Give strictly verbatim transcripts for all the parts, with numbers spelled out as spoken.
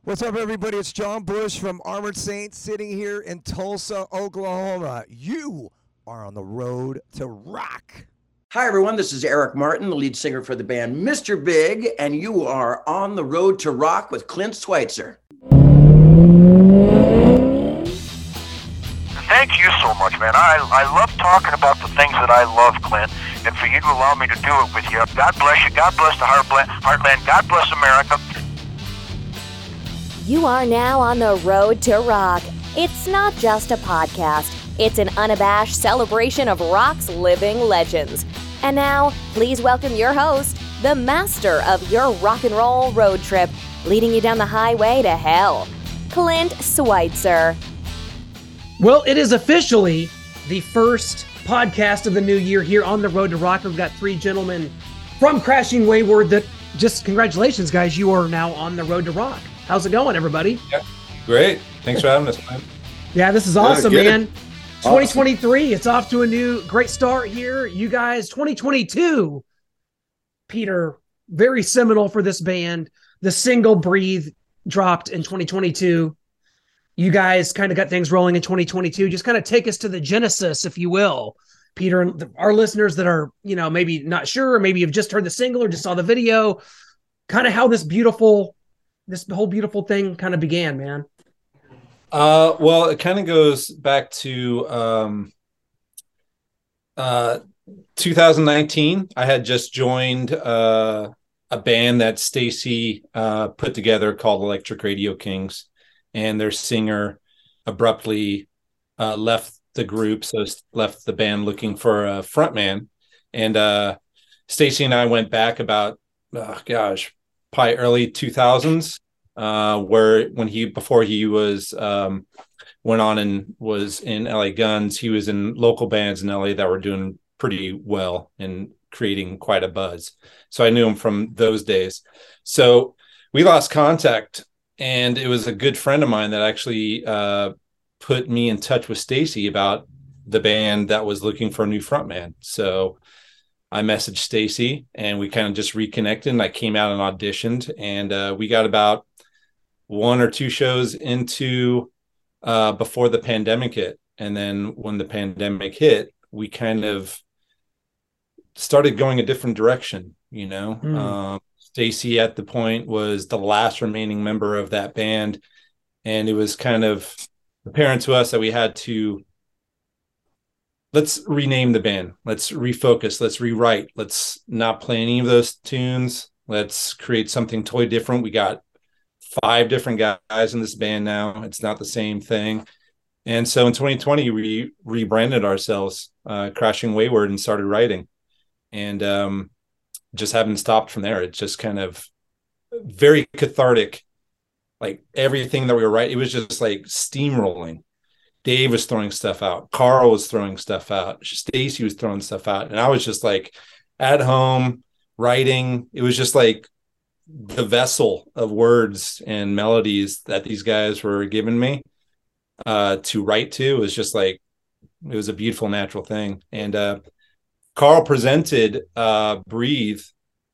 What's up, everybody? It's John Bush from Armored Saints sitting here in Tulsa, Oklahoma. You are on the road to rock. Hi, everyone. This is Eric Martin, the lead singer for the band Mister Big, and you are on the road to rock with Clint Schweitzer. Thank you so much, man. I, I love talking about the things that I love, Clint, and for you to allow me to do it with you. God bless you. God bless the Heartland. God bless America. You are now on the road to rock. It's not just a podcast. It's an unabashed celebration of rock's living legends. And now, please welcome your host, the master of your rock and roll road trip, leading you down the highway to hell, Clint Schweitzer. Well, it is officially the first podcast of the new year here on the road to rock. We've got three gentlemen from Crashing Wayward that just congratulations, guys. You are now on the road to rock. How's it going, everybody? Yeah, great. Thanks for having us, man. Yeah, this is awesome, yeah, man. twenty twenty-three, awesome. It's off to a new great start here. You guys, twenty twenty-two, Peter, very seminal for this band. The single Breathe dropped in twenty twenty-two. You guys kind of got things rolling in twenty twenty-two. Just kind of take us to the genesis, if you will, Peter, and our listeners that are, you know, maybe not sure, or maybe you've just heard the single or just saw the video, kind of how this beautiful this whole beautiful thing kind of began, man. Uh, well, it kind of goes back to um, uh, two thousand nineteen. I had just joined uh, a band that Stacy uh, put together called Electric Radio Kings, and their singer abruptly uh, left the group, so left the band looking for a frontman. And uh, Stacy and I went back about, oh gosh, probably early two thousands, uh, where when he, before he was, um, went on and was in L A Guns, he was in local bands in L A that were doing pretty well and creating quite a buzz. So I knew him from those days. So we lost contact, and it was a good friend of mine that actually uh, put me in touch with Stacy about the band that was looking for a new frontman. So I messaged Stacy, and we kind of just reconnected, and I came out and auditioned, and uh, we got about one or two shows into uh, before the pandemic hit. And then when the pandemic hit, we kind of started going a different direction, you know. Mm. Um, Stacy at the point was the last remaining member of that band, and it was kind of apparent to us that we had to let's rename the band. Let's refocus. Let's rewrite. Let's not play any of those tunes. Let's create something totally different. We got five different guys in this band now. It's not the same thing. And so in twenty twenty, we rebranded ourselves, uh, Crashing Wayward, and started writing. And um, just haven't stopped from there. It's just kind of very cathartic. Like everything that we were writing, it was just like steamrolling. Dave was throwing stuff out. Carl was throwing stuff out. Stacy was throwing stuff out. And I was just like at home writing. It was just like the vessel of words and melodies that these guys were giving me uh, to write to. It was just like, it was a beautiful, natural thing. And uh, Carl presented uh, Breathe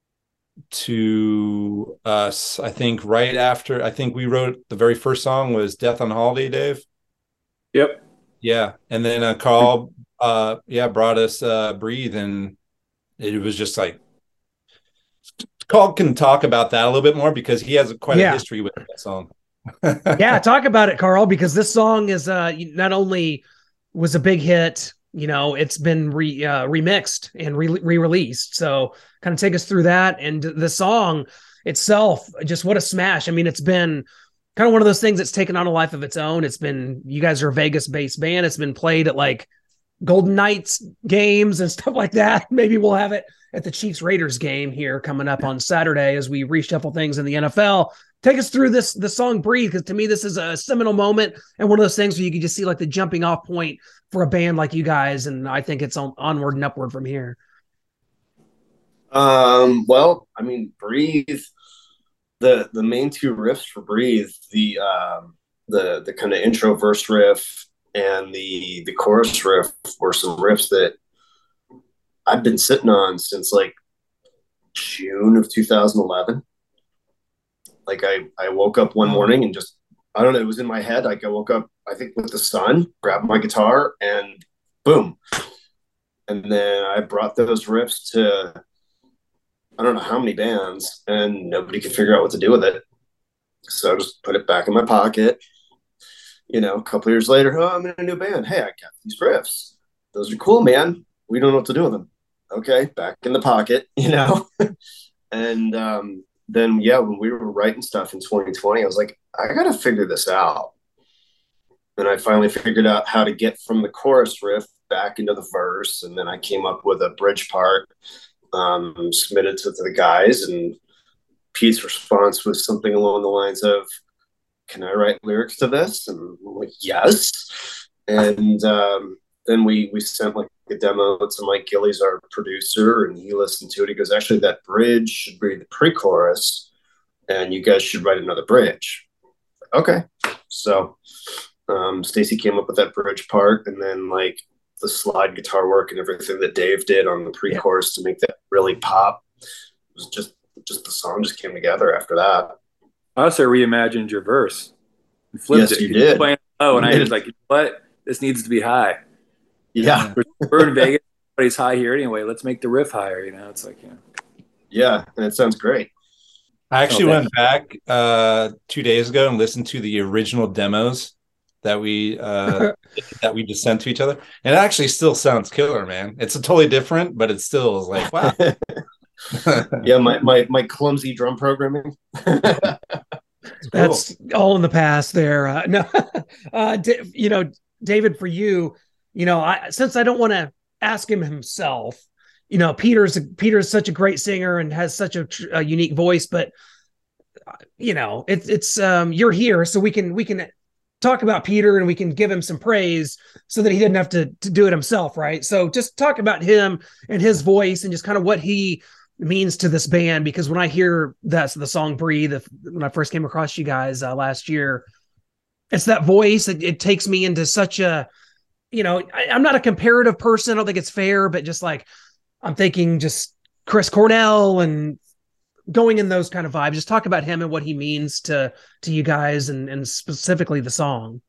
to us, I think, right after, I think we wrote the very first song was Death on Holiday, Dave. Yep. Yeah. And then uh, Carl, uh, yeah, brought us uh, Breathe, and it was just like, Carl can talk about that a little bit more because he has quite yeah. a history with that song. Yeah, talk about it, Carl, because this song is uh, not only was a big hit, you know, it's been re, uh, remixed and re- re-released. So kind of take us through that. And the song itself, just what a smash. I mean, it's been kind of one of those things that's taken on a life of its own. It's been, you guys are a Vegas-based band. It's been played at like Golden Knights games and stuff like that. Maybe we'll have it at the Chiefs-Raiders game here coming up on Saturday as we reshuffle things in the N F L. Take us through this, the song Breathe, because to me, this is a seminal moment and one of those things where you can just see like the jumping off point for a band like you guys. And I think it's on, onward and upward from here. Um, well, I mean, Breathe, the the main two riffs for Breathe, the um, the the kind of intro verse riff and the the chorus riff were some riffs that I've been sitting on since like June of two thousand eleven. Like I, I woke up one morning and just, I don't know, it was in my head. Like I woke up, I think with the sun, grabbed my guitar and boom. And then I brought those riffs to, I don't know how many bands, and nobody could figure out what to do with it. So I just put it back in my pocket. You know, a couple years later, oh, I'm in a new band. Hey, I got these riffs. Those are cool, man. We don't know what to do with them. Okay, back in the pocket, you know? and um, then, yeah, when we were writing stuff in twenty twenty, I was like, I got to figure this out. And I finally figured out how to get from the chorus riff back into the verse. And then I came up with a bridge part, um, submitted to the guys. And Pete's response was something along the lines of, can I write lyrics to this? And I'm like, yes. And um, then we we sent like a demo to Mike Gillies, our producer, and he listened to it. He goes, actually, that bridge should be the pre-chorus, and you guys should write another bridge. Okay. So um, Stacy came up with that bridge part, and then like the slide guitar work and everything that Dave did on the pre-chorus yeah. to make that really pop. It was just, just the song just came together after that. I also reimagined your verse. And flipped yes, it. you did. Playing low, and I was like, what? This needs to be high. Yeah. We're in Vegas. Everybody's high here anyway. Let's make the riff higher. You know, it's like, you know. Yeah, and it sounds great. I actually Oh, went back uh, two days ago and listened to the original demos that we uh, that we just sent to each other, and it actually still sounds killer, man. It's a totally different, but it still is like, wow. yeah, my, my my clumsy drum programming. That's cool. All in the past there. Uh, no, uh, D- you know, David, for you, you know, I since I don't want to ask him himself, you know, Peter's Peter's such a great singer and has such a, a unique voice, but you know, it's it's um, you're here, so we can we can talk about Peter and we can give him some praise so that he didn't have to to do it himself, right? So just talk about him and his voice and just kind of what he means to this band, because when I hear that's the song Breathe, if, when I first came across you guys uh, last year, it's that voice. It, it takes me into such a, you know, I, I'm not a comparative person. I don't think it's fair, but just like, I'm thinking just Chris Cornell and going in those kind of vibes. Just talk about him and what he means to, to you guys and, and specifically the song.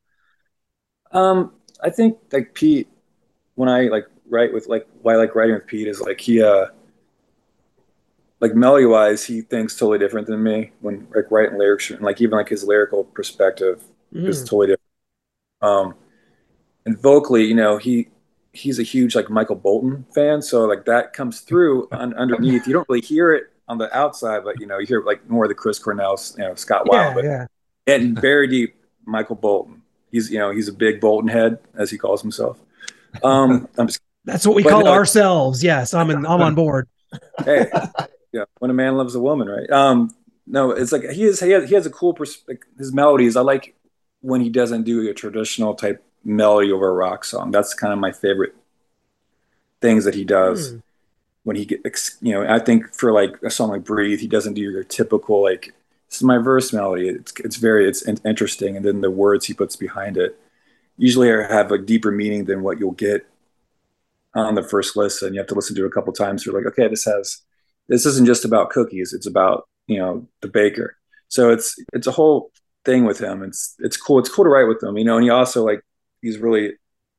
Um, I think like Pete, when I like write with like, why I like writing with Pete is like, he, uh, like melody wise, he thinks totally different than me when like writing lyrics, and like even like his lyrical perspective mm. is totally different. Um, and vocally, you know, he he's a huge like Michael Bolton fan, so like that comes through un- underneath. You don't really hear it on the outside, but you know, you hear like more of the Chris Cornell, you know, Scott Weiland, yeah, but yeah. and very deep Michael Bolton. He's you know he's a big Bolton head, as he calls himself. Um, I'm just, That's what we call no, ourselves. Yes, I'm in, I'm on board. Hey. Yeah, when a man loves a woman, right? Um, no, it's like he is. He has, he has a cool pers- like his melodies. I like when he doesn't do a traditional type melody over a rock song. That's kind of my favorite things that he does. Mm. When he gets, you know, I think for like a song like "Breathe," he doesn't do your typical like this is my verse melody. It's it's very it's interesting, and then the words he puts behind it usually have a deeper meaning than what you'll get on the first listen. You have to listen to it a couple times. You're like, okay, this has. This isn't just about cookies. It's about, you know, the baker. So it's, it's a whole thing with him. It's, it's cool. It's cool to write with him, you know, and he also like, he's really,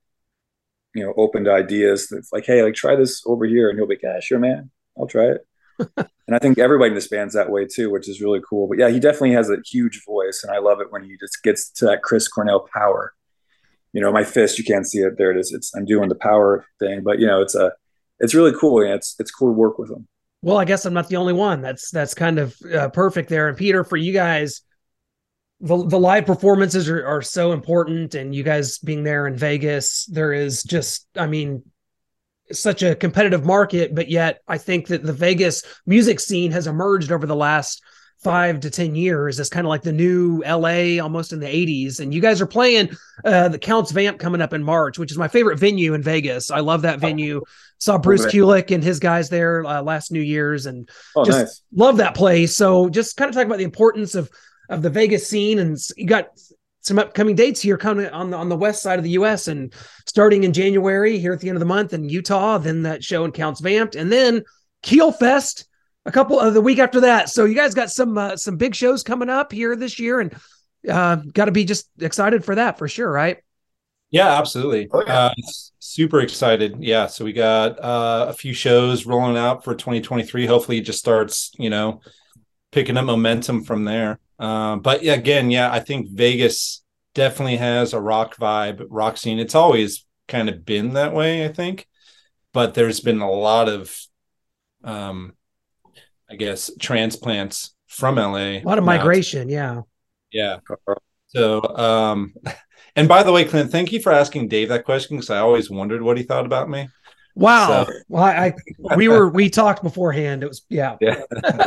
you know, open to ideas that's like, hey, like try this over here. And he'll be like, yeah, sure, man, I'll try it. And I think everybody in this band's that way too, which is really cool. But yeah, he definitely has a huge voice. And I love it when he just gets to that Chris Cornell power. You know, my fist, you can't see it. There it is. It's, I'm doing the power thing, but you know, it's a, it's really cool. And it's, it's cool to work with him. Well, I guess I'm not the only one. That's that's kind of uh, perfect there. And Peter, for you guys, the the live performances are, are so important. And you guys being there in Vegas, there is just, I mean, such a competitive market. But yet, I think that the Vegas music scene has emerged over the last five to ten years as kind of like the new L A almost in the eighties. And you guys are playing uh, the Counts Vamp coming up in March, which is my favorite venue in Vegas. I love that venue. Saw Bruce oh, Kulick and his guys there uh, last New Year's and oh, just nice. Love that place. So just kind of talk about the importance of, of the Vegas scene. And you got some upcoming dates here coming on the, on the west side of the U S and starting in January here at the end of the month in Utah, then that show in Counts Vamped, and then Keel Fest a couple of the week after that. So you guys got some uh, some big shows coming up here this year, and uh, got to be just excited for that for sure, right? Yeah, absolutely. Oh, yeah. Uh, super excited. Yeah. So we got uh, a few shows rolling out for twenty twenty-three. Hopefully it just starts, you know, picking up momentum from there. Uh, but yeah, again, yeah, I think Vegas definitely has a rock vibe, rock scene. It's always kind of been that way, I think. But there's been a lot of, um, I guess, transplants from L A. A lot of migration. To, yeah. Yeah. So, um, and by the way, Clint, thank you for asking Dave that question, because I always wondered what he thought about me. Wow. So. Well, I, I we were we talked beforehand. It was yeah. Yeah.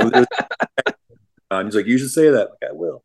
um, he's like, you should say that. Like, I will.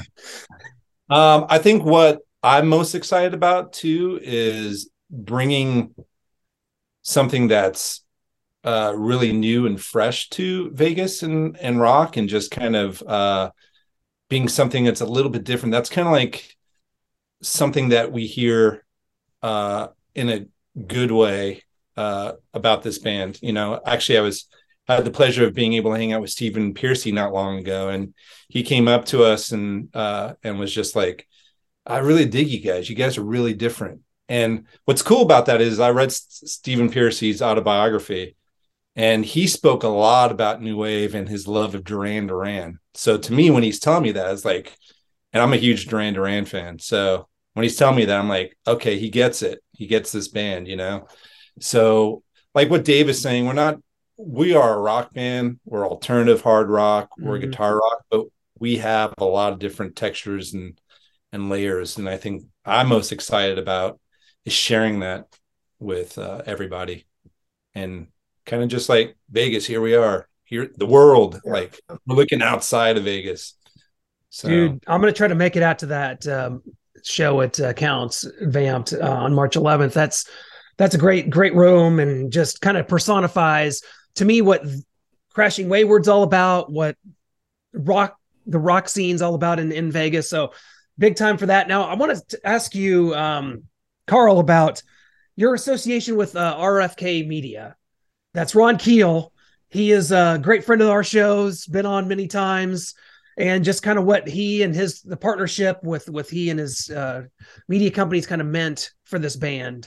Um, I think what I'm most excited about too is bringing something that's uh, really new and fresh to Vegas and and rock, and just kind of uh, being something that's a little bit different. That's kind of like something that we hear uh, in a good way uh, about this band. You know, actually, I was I had the pleasure of being able to hang out with Stephen Piercy not long ago, and he came up to us and uh, and was just like, "I really dig you guys. You guys are really different." And what's cool about that is I read S- Stephen Piercy's autobiography, and he spoke a lot about new wave and his love of Duran Duran. So to me, when he's telling me that, it's like, and I'm a huge Duran Duran fan. So when he's telling me that, I'm like, okay, he gets it. He gets this band, you know? So like what Dave is saying, we're not, we are a rock band. We're alternative hard rock. We're Mm-hmm. guitar rock, but we have a lot of different textures and, and layers. And I think I'm most excited about is sharing that with uh, everybody, and kind of just like Vegas, here we are, here, the world, yeah. Like we're looking outside of Vegas. So, dude, I'm going to try to make it out to that um, show at uh, Counts Vamped uh, on March eleventh. That's, that's a great, great room, and just kind of personifies to me what Crashing Wayward's all about, what rock, the rock scene's all about in, in Vegas. So big time for that. Now I want to ask you, um, Carl, about your association with uh, R F K Media. That's Ron Keel. He is a great friend of our shows, been on many times, and just kind of what he and his, the partnership with, with he and his uh, media companies kind of meant for this band.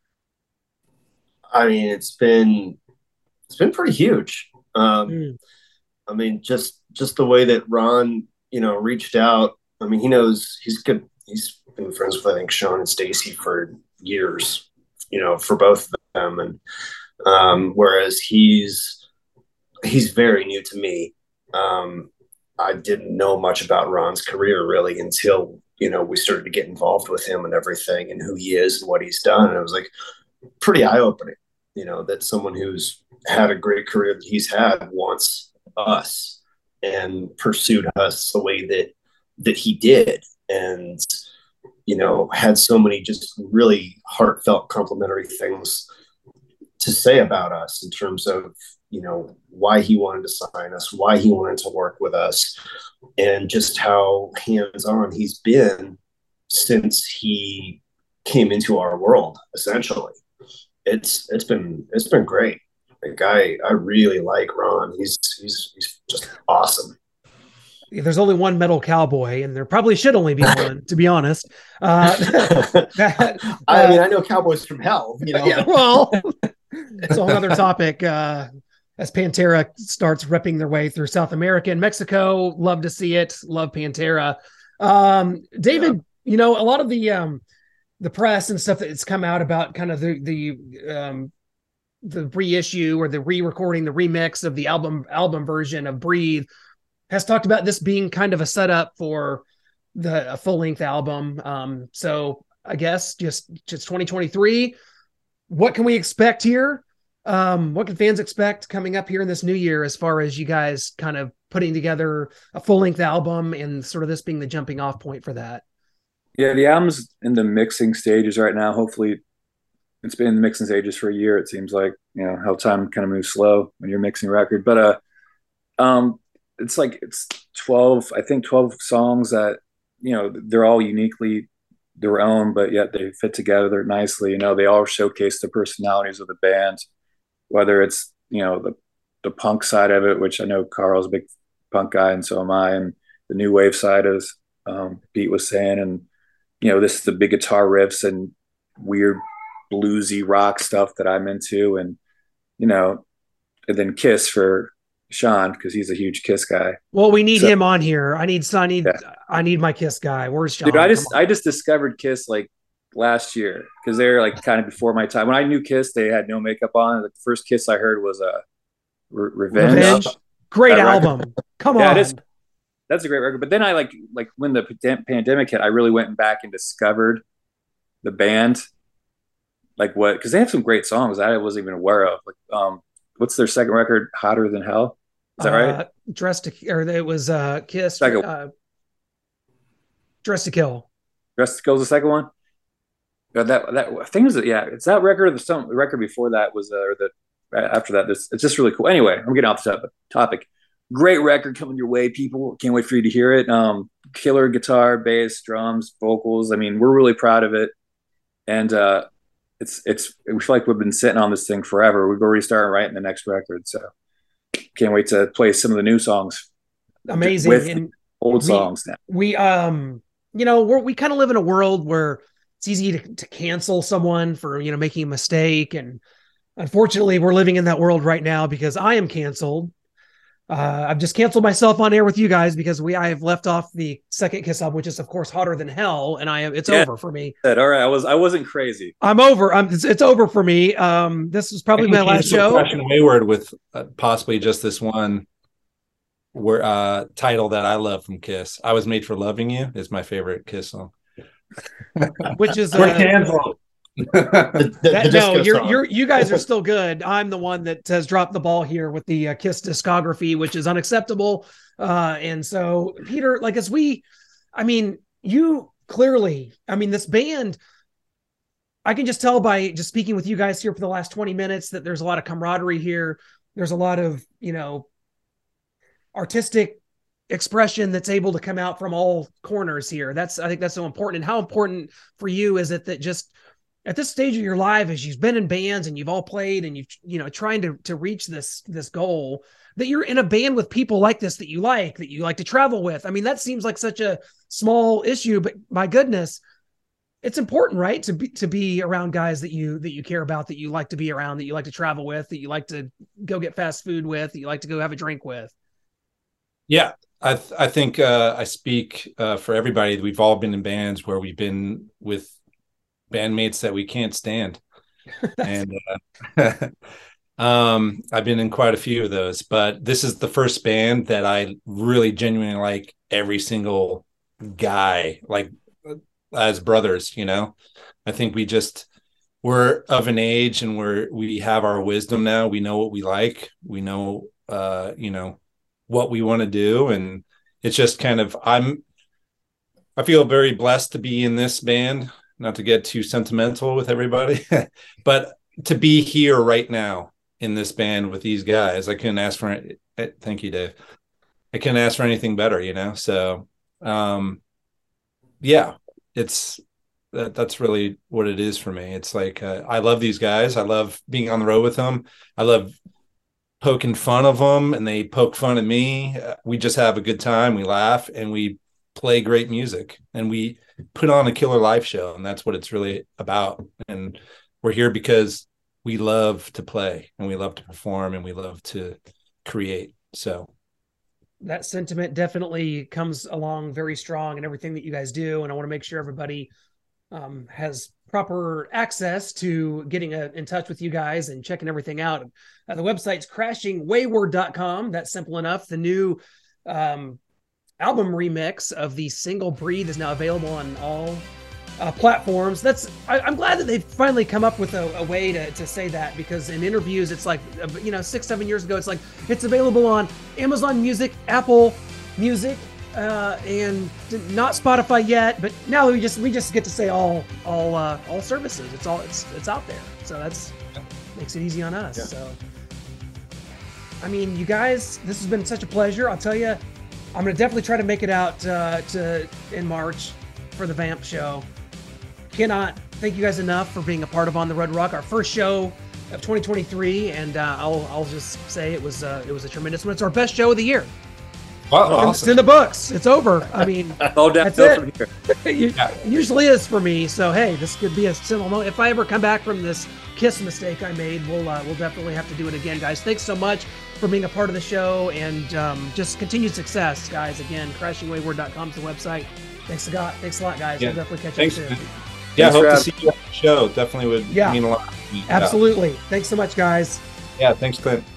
I mean, it's been, it's been pretty huge. Um, mm. I mean, just, just the way that Ron, you know, reached out. I mean, he knows he's good. He's been friends with, I think, Sean and Stacy for years, you know, for both of them. And um, whereas he's, he's very new to me. Um, I didn't know much about Ron's career really until, you know, we started to get involved with him and everything and who he is and what he's done. And it was like pretty eye-opening, you know, that someone who's had a great career that he's had wants us and pursued us the way that, that he did. And, you know, had so many just really heartfelt complimentary things to say about us in terms of, you know, why he wanted to sign us, why he wanted to work with us, and just how hands-on he's been since he came into our world, essentially. It's it's been it's been great. Like I I really like Ron. He's he's he's just awesome. There's only one metal cowboy, and there probably should only be one, to be honest. Uh, that, uh, I mean, I know cowboys from hell, you know. Yeah, well, it's a whole other topic. Uh, as Pantera starts ripping their way through South America and Mexico, love to see it. Love Pantera. Um, David, yeah. you know, a lot of the um, the press and stuff that's come out about kind of the the um, the reissue or the re-recording, the remix of the album album version of Breathe, has talked about this being kind of a setup for the a full-length album. Um, so I guess just, just twenty twenty-three, what can we expect here? Um, what can fans expect coming up here in this new year, as far as you guys kind of putting together a full-length album and sort of this being the jumping off point for that? Yeah, the album's in the mixing stages right now. Hopefully it's been in the mixing stages for a year. It seems like, you know, how time kind of moves slow when you're mixing a record, but, uh, um, it's like, it's twelve, I think twelve songs that, you know, they're all uniquely their own, but yet they fit together nicely. You know, they all showcase the personalities of the band, whether it's, you know, the the punk side of it, which I know Carl's a big punk guy, and so am I, and the new wave side, as um, Pete was saying, and you know, this is the big guitar riffs and weird bluesy rock stuff that I'm into, and you know, and then Kiss for Sean because he's a huge Kiss guy. Well, we need so, him on here. I need I need yeah. I need my Kiss guy. Where's Sean? Dude, I just I just discovered Kiss like last year because they're like kind of before my time. When I knew Kiss, they had no makeup on. Like, the first Kiss I heard was a uh, Re- Revenge. Revenge. Great album. Record. Come yeah, on. It is, that's a great record. But then I like like when the pandemic hit, I really went back and discovered the band. Like what? Because they have some great songs that I wasn't even aware of. Like um, what's their second record? Hotter Than Hell. Is that uh, right? Dressed to, or it was uh, Kiss. Second. Uh, Dressed to Kill. Dressed to Kill is the second one. Yeah, that that thing is yeah, it's that record. The some the record before that was uh, or the after that. This it's just really cool. Anyway, I'm getting off the topic. Great record coming your way, people. Can't wait for you to hear it. Um, killer guitar, bass, drums, vocals. I mean, we're really proud of it, and uh, it's it's. We feel like we've been sitting on this thing forever. We've already started writing the next record, so can't wait to play some of the new songs. Amazing with and old we, songs now. We um, you know, we're, we kind of live in a world where it's easy to, to cancel someone for, you know, making a mistake. And unfortunately, we're living in that world right now because I am canceled. Uh, I've just canceled myself on air with you guys because we I have left off the second Kiss album, which is of course Hotter Than Hell, and I am it's yeah. over for me. All right, I was I wasn't crazy. I'm over. I'm it's, it's over for me. Um, this is probably my last show. Fresh and Wayward with uh, possibly just this one where uh, title that I love from Kiss. I Was Made for Loving You is my favorite Kiss song. Which is we're uh, canceled. the, the, that, the no, you're song. you're you guys are still good. I'm the one that has dropped the ball here with the uh, Kiss discography, which is unacceptable. Uh, and so, Peter, like as we, I mean, you clearly, I mean, this band, I can just tell by just speaking with you guys here for the last twenty minutes that there's a lot of camaraderie here. There's a lot of, you know, artistic expression that's able to come out from all corners here. That's, I think that's so important. And how important for you is it that just at this stage of your life, as you've been in bands and you've all played and you've, you know, trying to, to reach this, this goal, that you're in a band with people like this, that you like, that you like to travel with. I mean, that seems like such a small issue, but my goodness, it's important, right? To be, to be around guys that you, that you care about, that you like to be around, that you like to travel with, that you like to go get fast food with, that you like to go have a drink with. Yeah. I th- I think uh, I speak uh, for everybody. We've all been in bands where we've been with bandmates that we can't stand. and uh, um, I've been in quite a few of those, but this is the first band that I really genuinely like every single guy, like as brothers, you know. I think we just, we're of an age and we're, we have our wisdom now. We know what we like. We know, uh, you know, what we want to do. And it's just kind of, I'm, I feel very blessed to be in this band, not to get too sentimental with everybody, but to be here right now in this band with these guys. I couldn't ask for it. Thank you, Dave. I couldn't ask for anything better, you know? So, um, yeah, it's, that, that's really what it is for me. It's like, uh, I love these guys. I love being on the road with them. I love poking fun of them and they poke fun at me. We just have a good time. We laugh and we play great music and we put on a killer live show. And that's what it's really about. And we're here because we love to play and we love to perform and we love to create. So that sentiment definitely comes along very strong in everything that you guys do. And I want to make sure everybody um, has proper access to getting a, in touch with you guys and checking everything out. Uh, the website's crashing wayward dot com. That's simple enough. The new um, album remix of the single Breathe is now available on all uh, platforms. That's I, I'm glad that they've finally come up with a, a way to, to say that, because in interviews, it's like, you know, six, seven years ago, it's like, it's available on Amazon Music, Apple Music, uh, and not Spotify yet, but now we just, we just get to say all, all, uh, all services. It's all, it's, it's out there. So that's, makes it easy on us. Yeah. So, I mean, you guys, this has been such a pleasure. I'll tell you, I'm going to definitely try to make it out uh, to in March for the Vamp show. Cannot thank you guys enough for being a part of On the Road to Rock, our first show of twenty twenty-three, and uh, I'll I'll just say it was uh, it was a tremendous one. It's our best show of the year. Wow, It's awesome. in the books. It's over. I mean, No that's downhill it. from here. You- Yeah. It usually is for me. So hey, this could be a simple moment. If I ever come back from this Kiss mistake I made, we'll uh, we'll definitely have to do it again, guys. Thanks so much for being a part of the show, and um, just continued success, guys. Again, crashing wayward dot com is the website. Thanks a lot. Thanks a lot, guys. Yeah. We'll definitely catch Thanks, up man. soon. Yeah, Thanks hope for to having- see you at the show. Definitely would Yeah. mean a lot to me. Absolutely. Thanks so much, guys. Yeah, thanks, Clint.